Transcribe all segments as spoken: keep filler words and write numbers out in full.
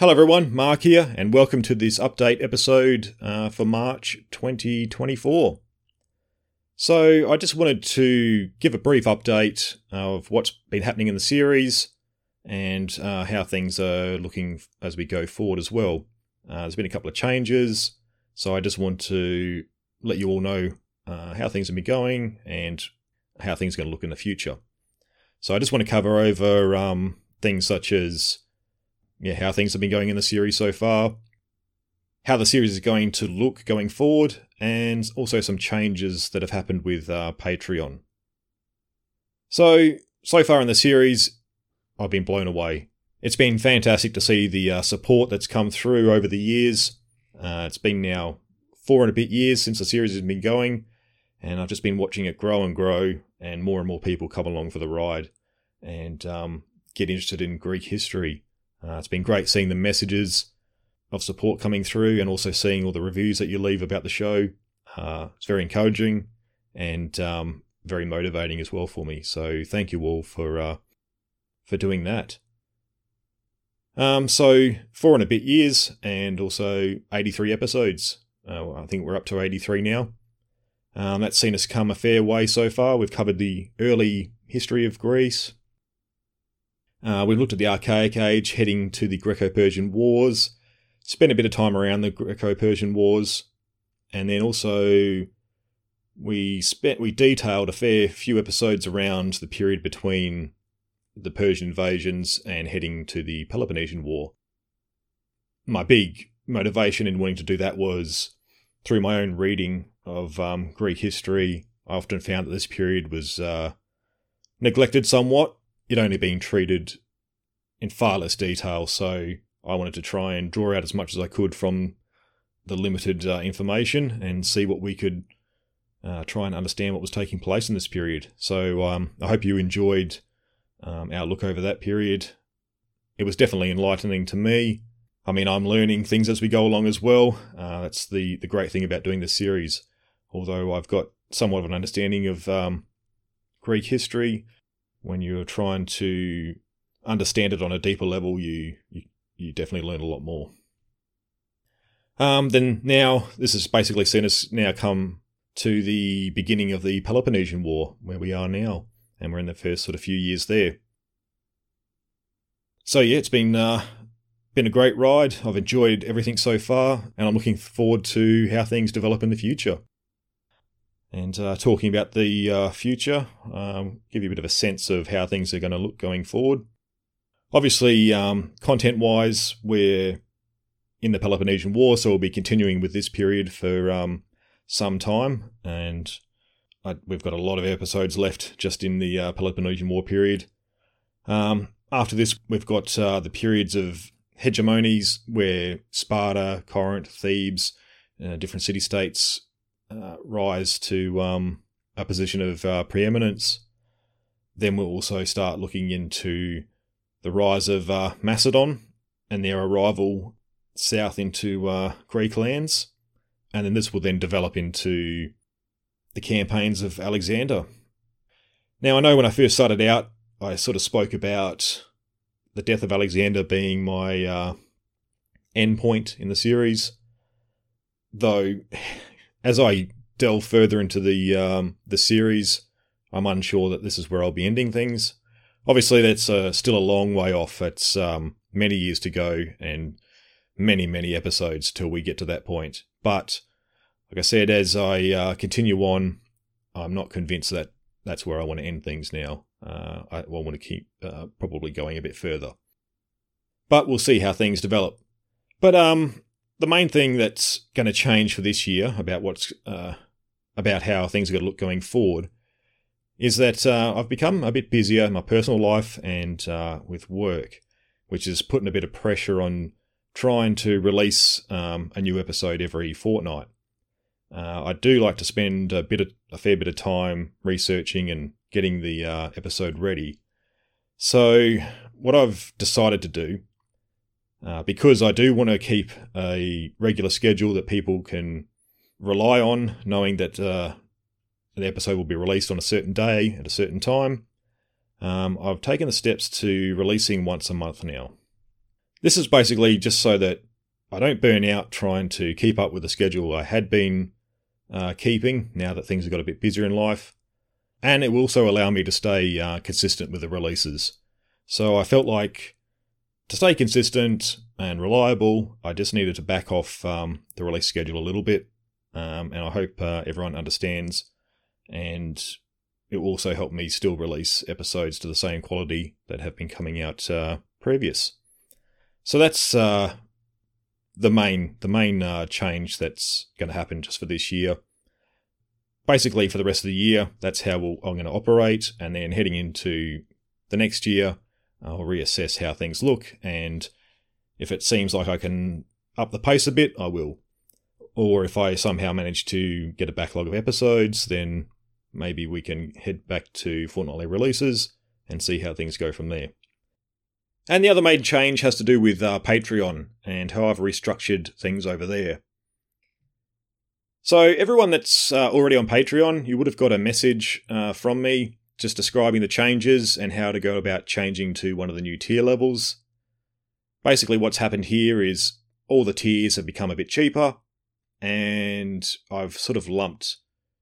Hello everyone, Mark here, and welcome to this update episode uh, for March twenty twenty-four. So I just wanted to give a brief update of what's been happening in the series and uh, how things are looking as we go forward as well. Uh, there's been a couple of changes, so I just want to let you all know uh, how things have been going and how things are going to look in the future. So I just want to cover over um, things such as yeah, how things have been going in the series so far, how the series is going to look going forward, and also some changes that have happened with uh, Patreon. So, so far in the series, I've been blown away. It's been fantastic to see the uh, support that's come through over the years. Uh, it's been now four and a bit years since the series has been going, and I've just been watching it grow and grow, and more and more people come along for the ride and um, get interested in Greek history. Uh, it's been great seeing the messages of support coming through and also seeing all the reviews that you leave about the show. Uh, it's very encouraging and um, very motivating as well for me. So thank you all for uh, for doing that. Um, so four and a bit years and also eighty-three episodes. Uh, I think we're up to eighty-three now. Um, that's seen us come a fair way so far. We've covered the early history of Greece. Uh, we've looked at the Archaic Age, heading to the Greco-Persian Wars, spent a bit of time around the Greco-Persian Wars, and then also we spent we detailed a fair few episodes around the period between the Persian invasions and heading to the Peloponnesian War. My big motivation in wanting to do that was through my own reading of um, Greek history. I often found that this period was uh, neglected somewhat. It only been treated in far less detail, so I wanted to try and draw out as much as I could from the limited uh, information and see what we could uh, try and understand what was taking place in this period. So um, I hope you enjoyed um, our look over that period. It was definitely enlightening to me. I mean, I'm learning things as we go along as well. Uh, that's the, the great thing about doing this series. Although I've got somewhat of an understanding of um, Greek history, when you're trying to understand it on a deeper level, you you, you definitely learn a lot more. Um, then now, this has basically seen us now come to the beginning of the Peloponnesian War, where we are now, and we're in the first sort of few years there. So yeah, it's been uh, been a great ride. I've enjoyed everything so far, and I'm looking forward to how things develop in the future. And uh, talking about the uh, future, um, give you a bit of a sense of how things are going to look going forward. Obviously, um, content-wise, we're in the Peloponnesian War, so we'll be continuing with this period for um, some time. And I, we've got a lot of episodes left just in the uh, Peloponnesian War period. Um, after this, we've got uh, the periods of hegemonies where Sparta, Corinth, Thebes, uh, different city-states Uh, rise to um, a position of uh, preeminence. Then we'll also start looking into the rise of uh, Macedon and their arrival south into uh, Greek lands. And then this will then develop into the campaigns of Alexander. Now, I know when I first started out, I sort of spoke about the death of Alexander being my uh, end point in the series, though as I delve further into the um, the series, I'm unsure that this is where I'll be ending things. Obviously, that's uh, still a long way off. It's um, many years to go and many, many episodes till we get to that point. But, like I said, as I uh, continue on, I'm not convinced that that's where I want to end things now. Uh, I, well, I want to keep uh, probably going a bit further. But we'll see how things develop. But, um... the main thing that's going to change for this year about what's uh, about how things are going to look going forward is that uh, I've become a bit busier in my personal life and uh, with work, which is putting a bit of pressure on trying to release um, a new episode every fortnight. Uh, I do like to spend a bit of, a fair bit of time researching and getting the uh, episode ready. So what I've decided to do, Uh, because I do want to keep a regular schedule that people can rely on, knowing that uh, the episode will be released on a certain day at a certain time, um, I've taken the steps to releasing once a month now. This is basically just so that I don't burn out trying to keep up with the schedule I had been uh, keeping now that things have got a bit busier in life. And it will also allow me to stay uh, consistent with the releases. So I felt like to stay consistent and reliable, I just needed to back off um, the release schedule a little bit. Um, and I hope uh, everyone understands. And it will also help me still release episodes to the same quality that have been coming out uh, previous. So that's uh, the main the main uh, change that's going to happen just for this year. Basically, for the rest of the year, that's how we'll, I'm going to operate. And then heading into the next year, I'll reassess how things look. And if it seems like I can up the pace a bit, I will. Or if I somehow manage to get a backlog of episodes, then maybe we can head back to fortnightly releases and see how things go from there. And the other main change has to do with uh, Patreon and how I've restructured things over there. So everyone that's uh, already on Patreon, you would have got a message uh, from me just describing the changes and how to go about changing to one of the new tier levels. Basically what's happened here is all the tiers have become a bit cheaper, and I've sort of lumped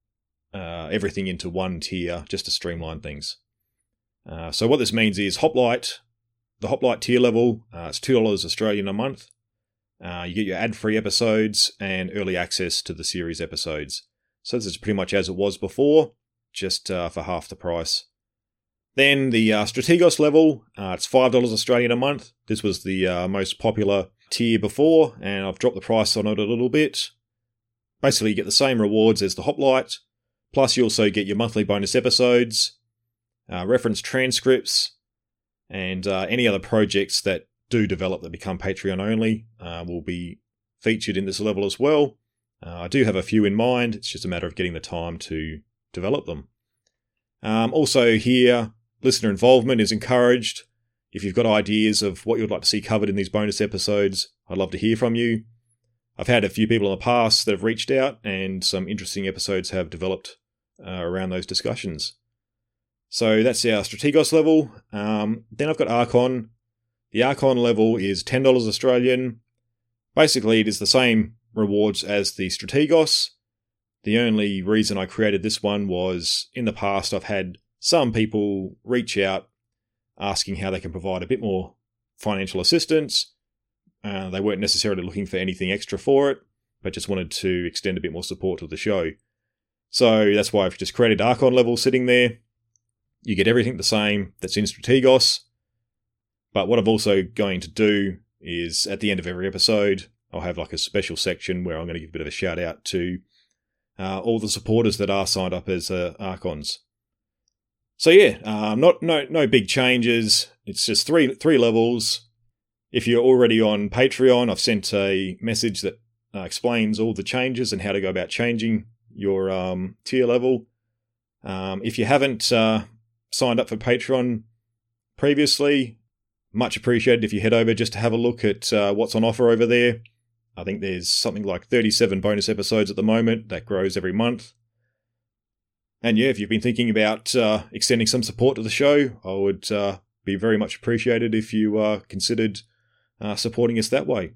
uh, everything into one tier just to streamline things. Uh, so what this means is Hoplite, the Hoplite tier level, uh, it's two dollars Australian a month. Uh, you get your ad-free episodes and early access to the series episodes. So this is pretty much as it was before, just uh, for half the price. Then the uh, Strategos level, uh, it's five dollars Australian a month. This was the uh, most popular tier before, and I've dropped the price on it a little bit. Basically, you get the same rewards as the Hoplite, plus you also get your monthly bonus episodes, uh, reference transcripts, and uh, any other projects that do develop that become Patreon only uh, will be featured in this level as well. Uh, I do have a few in mind, it's just a matter of getting the time to develop them. Um, also here, listener involvement is encouraged. If you've got ideas of what you'd like to see covered in these bonus episodes, I'd love to hear from you. I've had a few people in the past that have reached out, and some interesting episodes have developed uh, around those discussions. So that's our Strategos level. Um, then I've got Archon. The Archon level is ten dollars Australian. Basically, it is the same rewards as the Strategos. The only reason I created this one was, in the past, I've had some people reach out asking how they can provide a bit more financial assistance. Uh, they weren't necessarily looking for anything extra for it, but just wanted to extend a bit more support to the show. So that's why I've just created Archon level sitting there. You get everything the same that's in Strategos. But what I'm also going to do is, at the end of every episode, I'll have like a special section where I'm going to give a bit of a shout out to uh, all the supporters that are signed up as uh, Archons. So yeah, um, not no no big changes. It's just three three levels. If you're already on Patreon, I've sent a message that uh, explains all the changes and how to go about changing your um, tier level. Um, if you haven't uh, signed up for Patreon previously, much appreciated if you head over just to have a look at uh, what's on offer over there. I think there's something like thirty-seven bonus episodes at the moment that grows every month. And yeah, if you've been thinking about uh, extending some support to the show, I would uh, be very much appreciated if you uh, considered uh, supporting us that way.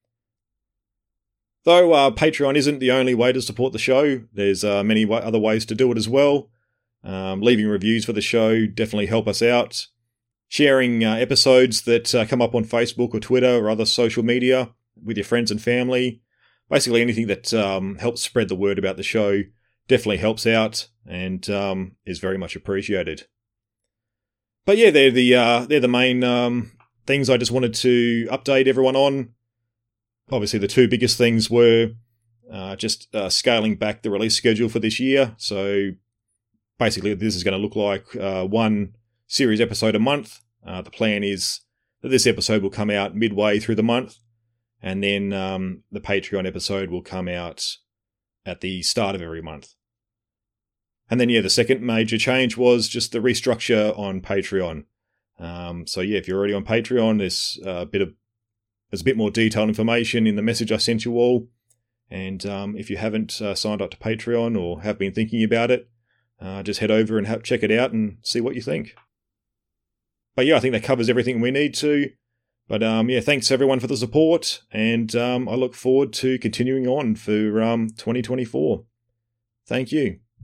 Though uh, Patreon isn't the only way to support the show, there's uh, many w- other ways to do it as well. Um, leaving reviews for the show definitely help us out. Sharing uh, episodes that uh, come up on Facebook or Twitter or other social media with your friends and family. Basically anything that um, helps spread the word about the show definitely helps out and um, is very much appreciated. But yeah, they're the uh, they're the main um, things I just wanted to update everyone on. Obviously, the two biggest things were uh, just uh, scaling back the release schedule for this year. So basically, this is going to look like uh, one series episode a month. Uh, the plan is that this episode will come out midway through the month, and then um, the Patreon episode will come out at the start of every month. And then, yeah, the second major change was just the restructure on Patreon. Um, so, yeah, if you're already on Patreon, there's a bit of there's a bit more detailed information in the message I sent you all. And um, if you haven't uh, signed up to Patreon or have been thinking about it, uh, just head over and have, check it out and see what you think. But yeah, I think that covers everything we need to. But um, yeah, thanks everyone for the support, and um, I look forward to continuing on for um, twenty twenty-four. Thank you.